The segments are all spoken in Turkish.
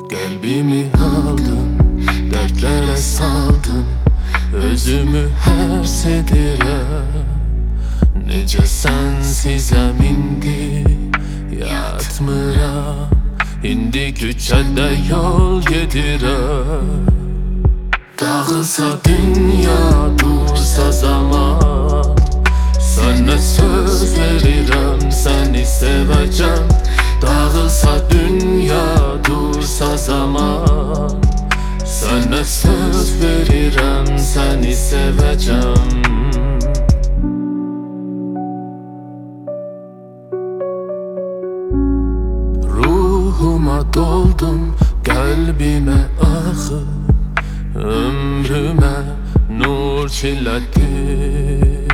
Kalbimi aldın, dertlere saldın, özümü her sedire. Nece sensizem indi yatmıram, indi küçede yol gedire. Dağılsa dünya, dursa zaman, sana söz verirem, seni seveceğim. Dağılsa dünya, dursa zaman, sana söz verirem, seni seveceğim. Ruhuma doldum, kalbime akıp, ömrüme nur çiledi.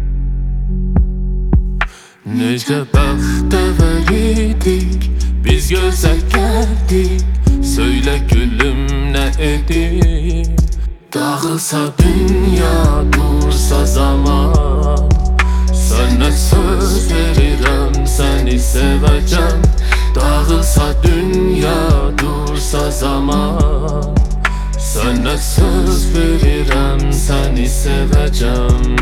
Nece bəxtəvər biz göze geldik. Söyle gülüm ne edeyim? Dağılsa dünya, dursa zaman, sana söz verirem, seni seveceğim. Dağılsa dünya, dursa zaman, sana söz verirem, seni seveceğim.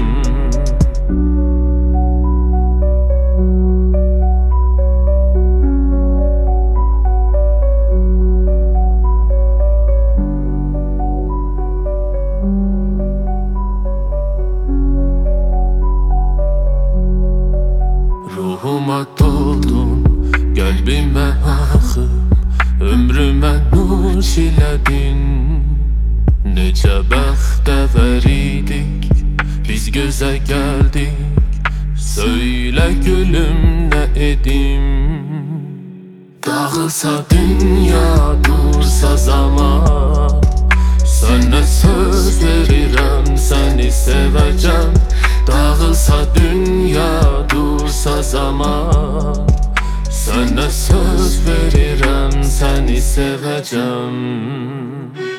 Ruhuma doldun, kalbime akıp, ömrüme nur çiledin. Nece bəxtəvər idik, biz göze geldik. Söyle gülüm ne edim? Dağılsa dünya, dursa zaman, sana söz verirem, seni seveceğim. Dağılsa dünya, dursa zaman, sana söz verirem, seni seveceğim.